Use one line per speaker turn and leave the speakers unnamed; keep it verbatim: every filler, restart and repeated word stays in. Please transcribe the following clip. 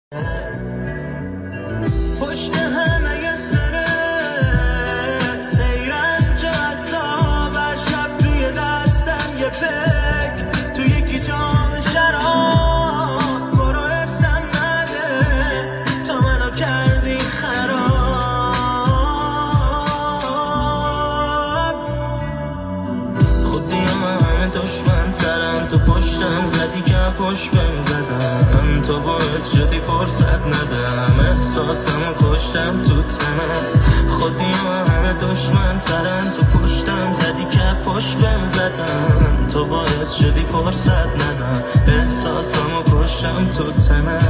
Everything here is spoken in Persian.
پشت همه سرت سیرنج عذاب هر شب توی دستم یه پک تو یکی جام شراب برو ارسم نده تا منو کردی خراب خودی همه دشمن ترم تو پشتم زدی که پشت بهم زدم تو باعث شدی فرصت ندم احساسمو کشتم تو تنم خودی همه دشمن ترم تو پشتم زدی که پشت بهم زدم تو باعث شدی فرصت ندم احساسمو کشتم تو تنم